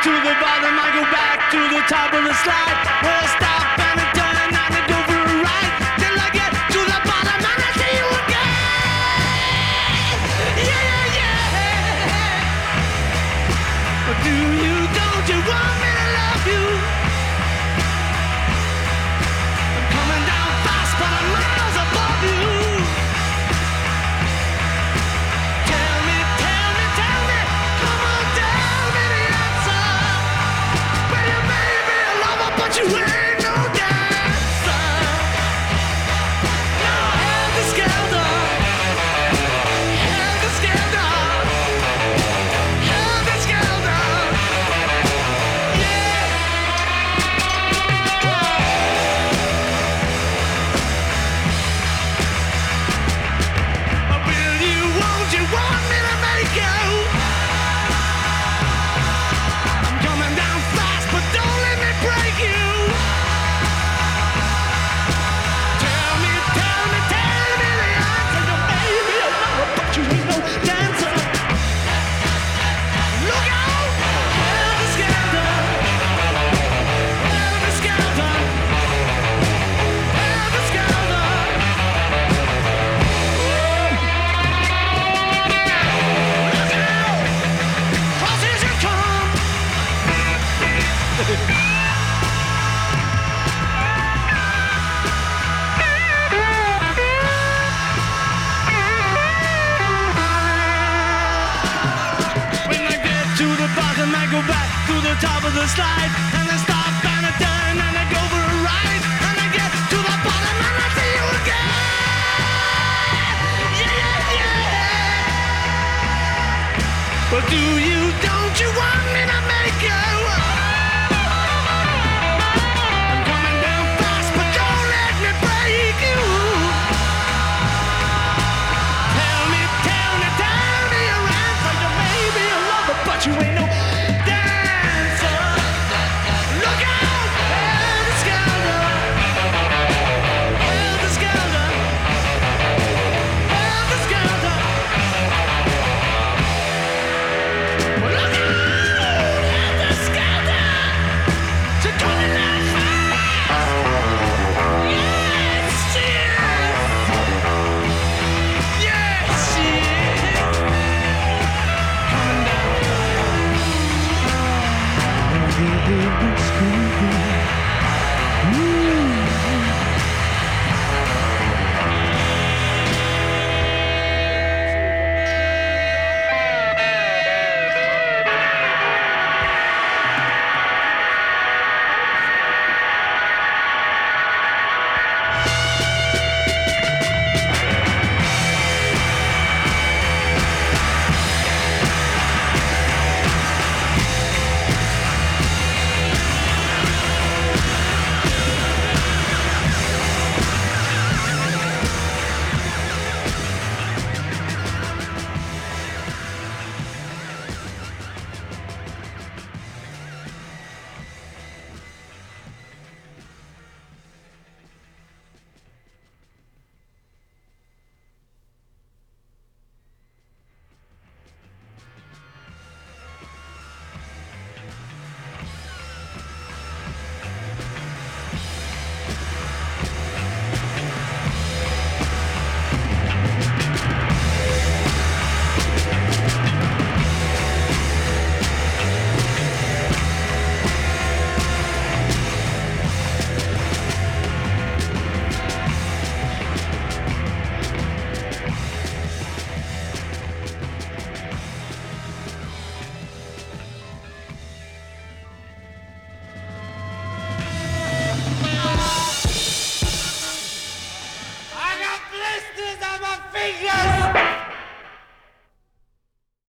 to the bottom, I go back to the top of the slide. Where I stop and I turn and I go for a ride. Till I get to the bottom and I see you again. Yeah, yeah, yeah. But do you, don't you want me to love you? I'm coming down fast, but I'm miles above you. Tell me, come on, tell me the answer. Well, you may be a lover, but you ain't no dancer. No, helter skelter, helter skelter, helter skelter. Yeah. Will you, won't you want me to make you? I'm coming down fast, but don't let me break you. Tell me the answer. You may be a lover, but you ain't no dancer. Look out! Helter skelter, helter skelter, helter skelter. Look out! Crosses you come. When I get to the bottom, I go back to the top of the slide. And I stop and I turn and I go for a ride. And I get to the bottom and I see you again. Yeah, yeah, yeah. But do you, don't you want me to make you?